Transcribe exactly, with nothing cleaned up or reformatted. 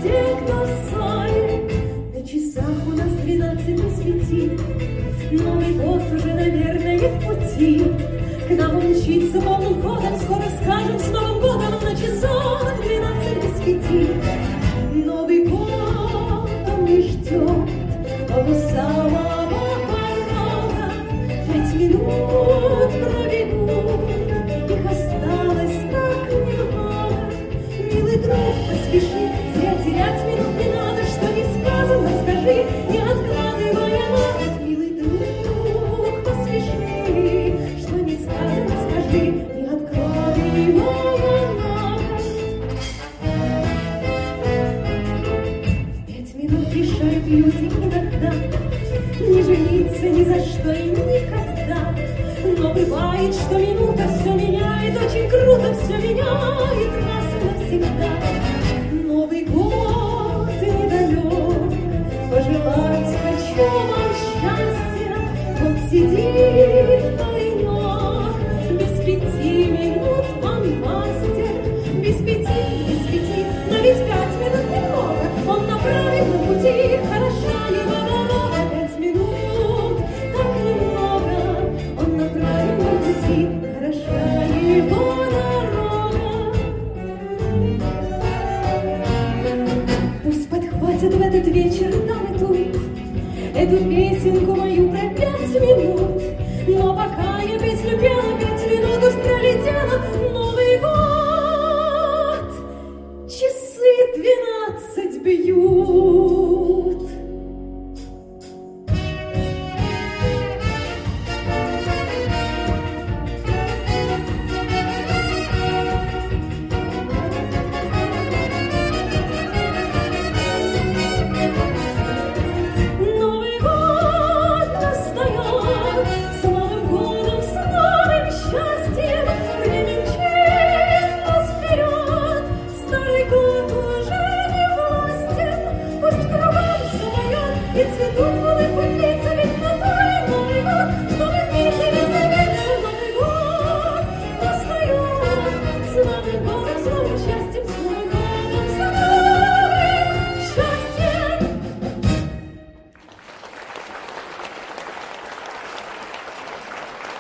те, кто в ссоре. На часах у нас двенадцать без пяти. Новый год уже, наверное, в пути. К нам он мчится полным ходом. Скоро скажем с Новым годом. На часах двенадцать без пяти. Новый год он не ждет того самого порога. Пять минут пробегут, их осталось так немного. Милый друг, поспеши, зря терять минут не надо. Что не сказано, скажи, не откладывая на год. Милый друг, поспеши, что не сказано, скажи, не откладывая на год. В пять минут решают люди иногда не жениться ни за что и никогда. Но бывает, что минута все меняет, очень круто все меняет раз и навсегда. Новый год недалек, пожелать хочу вам счастья. Вот сидит паренек, без пяти минут он мастер. Без пяти, без пяти, но ведь пять минут немного. Он на правильном пути, хороша его дорога. Пять минут, так немного, он на правильном пути, хороша его дорога. Пусть подхватит в этот вечер там и тут эту песенку мою про пять минут.